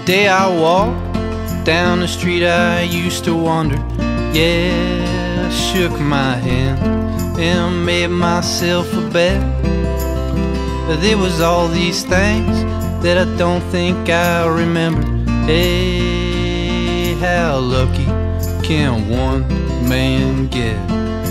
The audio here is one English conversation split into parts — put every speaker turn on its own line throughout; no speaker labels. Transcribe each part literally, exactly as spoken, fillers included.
day I walked down the street I used to wander, yeah, I shook my hand and made myself a bet. But there was all these things that I don't think I remember. Hey, how lucky can one man get?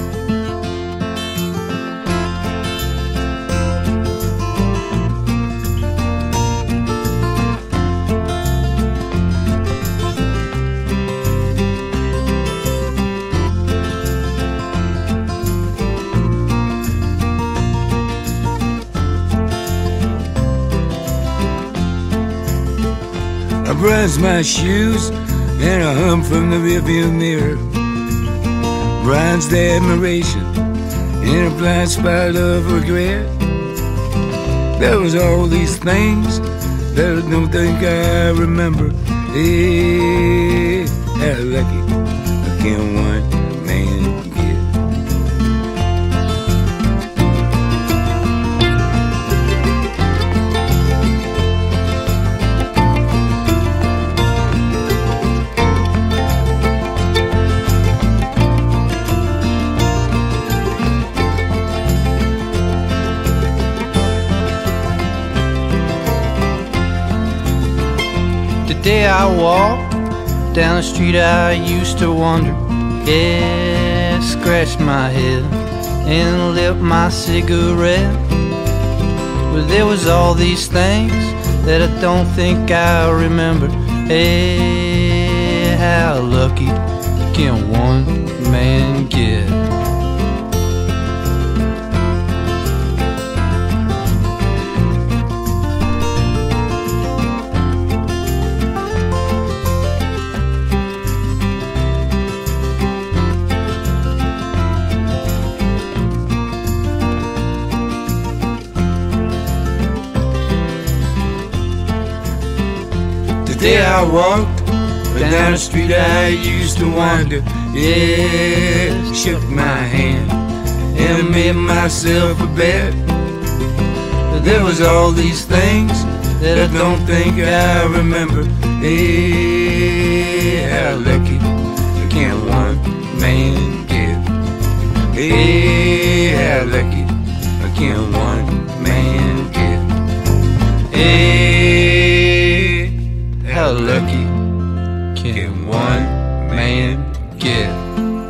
I brush my shoes and I hum from the rearview mirror. Bronzed admiration in a blind spot of regret. There was all these things that I don't think I remember. Hey, how lucky can one man get?
The day I walked down the street I used to wander, yeah, scratched my head and lit my cigarette. But there was all these things that I don't think I remember. Hey, how lucky can one man get?
The day I walked down the street I used to wander, yeah, shook my hand and made myself a bet. There was all these things that I don't think I remember. Hey, how lucky can one man get? Hey, how lucky can one man get? Hey, how lucky can one man get?